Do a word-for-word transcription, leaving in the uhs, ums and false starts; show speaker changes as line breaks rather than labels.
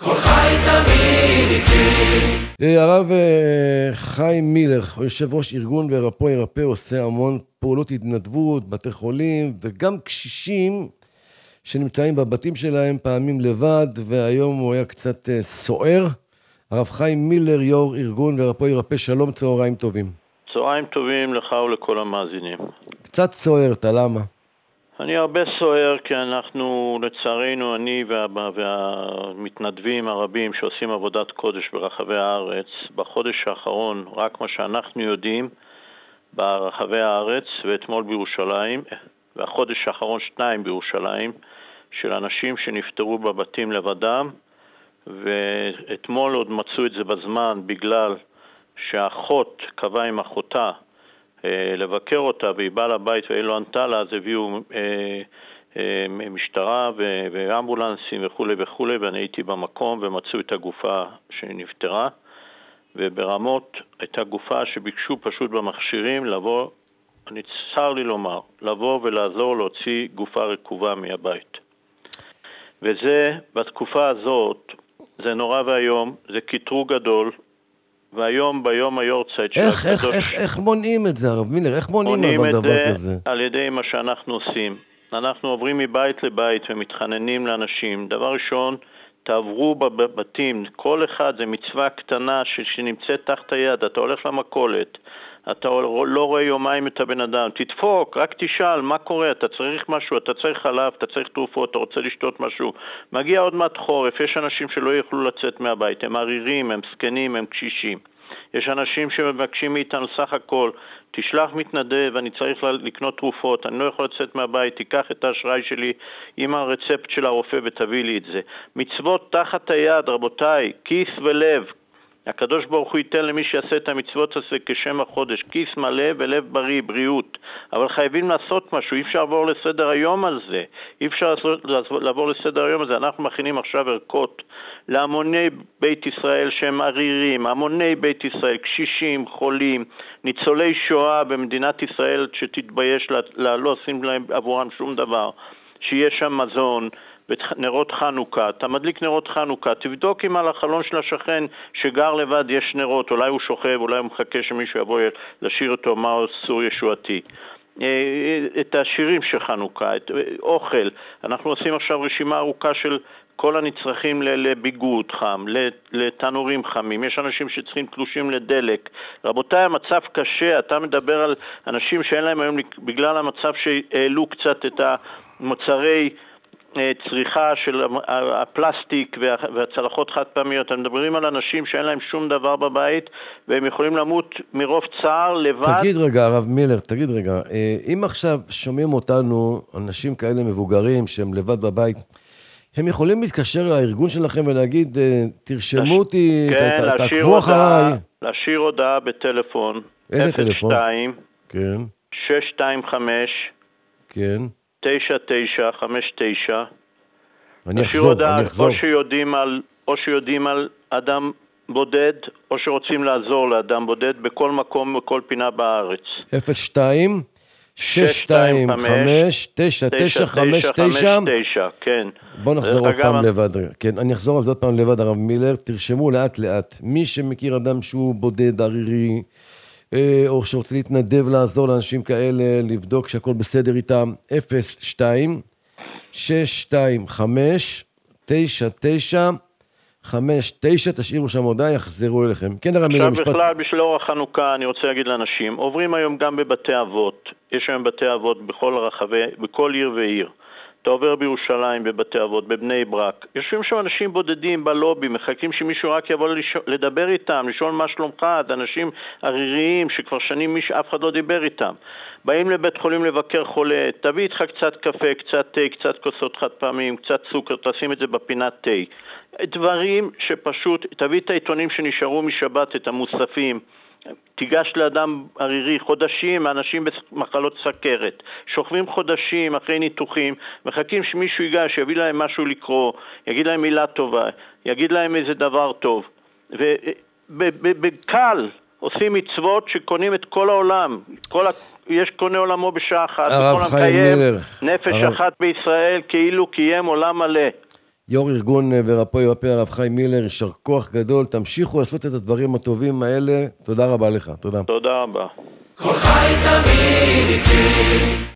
כל חי תמיד איתי.
הרב חיים מילר, יושב ראש ארגון ורפוא ירפא, עושה המון פעולות התנדבות, בתי חולים וגם קשישים שנמצאים בבתים שלהם פעמים לבד, והיום הוא היה קצת סוער. הרב חיים מילר, יו"ר ארגון ורפוא ירפא, שלום, צהריים טובים.
צהריים טובים לך ולכל המאזינים.
קצת סוער, אתה למה?
אני הרבה סוער כי אנחנו, לצערנו, אני וה, והמתנדבים הרבים שעושים עבודת קודש ברחבי הארץ, בחודש האחרון, רק מה שאנחנו יודעים ברחבי הארץ, ואתמול בירושלים, והחודש האחרון שניים בירושלים, של אנשים שנפטרו בבתים לבדם, ואתמול עוד מצאו את זה בזמן בגלל שהאחות קבעה עם אחותה לבקר אותה, והיא באה לבית והיא לא ענתה לה, אז הביאו אה, אה, משטרה ו- ואמבולנסים וכו' וכו', ואני הייתי במקום ומצאו את הגופה שנפטרה, וברמות הייתה גופה שביקשו פשוט במכשירים לבוא, אני צר לי לומר, לבוא ולעזור להוציא גופה רקובה מהבית. וזה, בתקופה הזאת, זה נורא והיום, זה קיטרוג גדול, והיום ביום היורצייט של
איך, איך,
הקדוש...
איך, איך מונעים את זה, הרב מילר? איך מונעים, מונעים את דבר כזה?
זה על ידי מה שאנחנו עושים. אנחנו עוברים מבית לבית ומתחננים לאנשים. דבר ראשון, תעברו בבתים. כל אחד זה מצווה קטנה שנמצאת תחת היד. אתה הולך למכולת, אתה לא רואה יומיים את הבן אדם. תדפוק, רק תשאל מה קורה. אתה צריך משהו, אתה צריך חלב, אתה צריך תרופות, אתה רוצה לשתות משהו. מגיע עוד מעט חורף. יש אנשים שלא יכלו לצאת מהבית. הם ערירים, הם סקנים, הם קשישים. יש אנשים שמבקשים מאיתנו סך הכל, תשלח מתנדב, אני צריך לקנות תרופות, אני לא יכול לצאת מהבית, תיקח את האשראי שלי עם הרצפט של הרופא ותביא לי את זה. מצוות תחת היד, רבותיי, כיס ולב. הקדוש ברוך הוא ייתן למי שיעשה את המצוות הזה כשם החודש, כיס מלא ולב בריא, בריאות. אבל חייבים לעשות משהו, אי אפשר לעבור לסדר היום על זה. אי אפשר לעבור לסדר היום על זה. אנחנו מכינים עכשיו ערכות להמוני בית ישראל שהם ערירים, המוני בית ישראל, קשישים, חולים, ניצולי שואה במדינת ישראל שתתבייש לה, לא עושים להם עבורם שום דבר. שיהיה שם מזון, נרות חנוכה, אתה מדליק נרות חנוכה, תבדוק אם על החלון של השכן שגר לבד יש נרות, אולי הוא שוכב, אולי הוא מחכה שמישהו יבוא לשיר אותו מהו סור ישועתי. את השירים של חנוכה, את אוכל, אנחנו עושים עכשיו רשימה ארוכה של כל הנצרכים לביגוד חם, לתנורים חמים, יש אנשים שצריכים תלושים לדלק. רבותיי, המצב קשה, אתה מדבר על אנשים שאין להם היום בגלל המצב שהעלו קצת את המוצרי צריכה של הפלסטיק והצלחות חד פעמיות. הם מדברים על אנשים שאין להם שום דבר בבית והם יכולים למות מרוב צער לבד.
תגיד רגע, הרב מילר, תגיד רגע, אם עכשיו שומעים אותנו אנשים כאלה מבוגרים שהם לבד בבית, הם יכולים להתקשר לארגון שלכם ולהגיד, תרשמו אותי, תעקבו אחריי?
להשאיר הודעה בטלפון.
איזה טלפון?
אפס שתיים
כן.
שש שתיים חמש
כן.
תשע תשע חמש תשע.
אני אחזור, אני אחזור.
או שיודעים על, או שיודעים על אדם בודד, או שרוצים לעזור לאדם בודד בכל מקום, בכל פינה בארץ.
אפס שתיים שש שתיים חמש תשע תשע חמש תשע.
כן.
בוא נחזור עוד פעם לבד. כן, אני אחזור על זה עוד פעם לבד, הרב מילר. תרשמו לאט לאט. מי שמכיר אדם שהוא בודד, ערירי, או שרוצה להתנדב לעזור לאנשים כאלה, לבדוק שהכל בסדר איתם, אפס שתיים שש שתיים חמש תשע תשע חמש תשע, תשאירו שם הודעה, יחזרו אליכם. כן, הרב מילר, משפט.
עכשיו בכלל, בשביל אור החנוכה, אני רוצה להגיד לאנשים, עוברים היום גם בבתי אבות, יש היום בתי אבות בכל הרחבי, בכל עיר ועיר. אתה עובר בירושלים, בבתי אבות, בבני ברק. יושבים שם אנשים בודדים בלובי, מחכים שמישהו רק יבוא לדבר איתם, לשאול מה שלומך, אנשים עריריים שכבר שנים מיש, אף אחד לא דיבר איתם. באים לבית חולים לבקר חולה, תביא איתך קצת קפה, קצת תה, קצת כוסות חד פעמים, קצת סוכר, תשים את זה בפינת תה. דברים שפשוט, תביא את העיתונים שנשארו משבת, את המוספים, תיגש לאדם ערירי, חודשים, אנשים במחלות סכרת, שוכבים חודשים אחרי ניתוחים, מחכים שמישהו ייגש, יביא להם משהו לקרוא, יגיד להם מילה טובה, יגיד להם איזה דבר טוב. ובקל עושים מצוות שקונים את כל העולם, כל ה... יש קונה עולמו בשעה אחת,
הרב חיים מילר.
נפש הרב... אחת בישראל כאילו קיים עולם מלא.
יו"ר ארגון ורפוי ופה הרב חיים מילר, יישר כוח גדול, תמשיכו לעשות את הדברים הטובים האלה, תודה רבה לך, תודה.
תודה רבה.
כל חי תמיד איתי